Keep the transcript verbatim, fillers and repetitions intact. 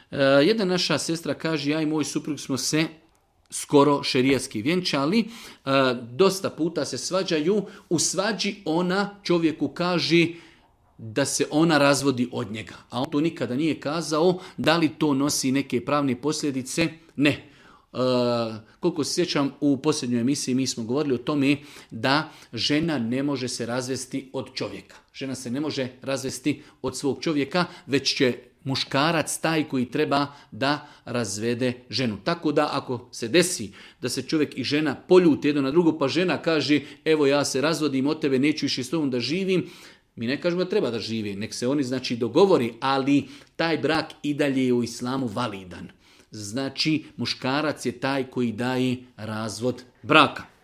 E, jedna naša sestra kaže, ja i moj suprug smo se skoro šerijatski vjenčali, e, dosta puta se svađaju, u svađi ona čovjeku kaže da se ona razvodi od njega. A on to nikada nije kazao, da li to nosi neke pravne posljedice? Ne. Uh, koliko se sjećam, u posljednjoj emisiji mi smo govorili o tome da žena ne može se razvesti od čovjeka. Žena se ne može razvesti od svog čovjeka, već će muškarac taj koji treba da razvede ženu. Tako da ako se desi da se čovjek i žena poljute jedno na drugo, pa žena kaže evo ja se razvodim od tebe, neću više s tobom da živim, mi ne kažemo da treba da živi, nek se oni znači dogovori, ali taj brak i dalje je u islamu validan. Znači, muškarac je taj koji daje razvod braka.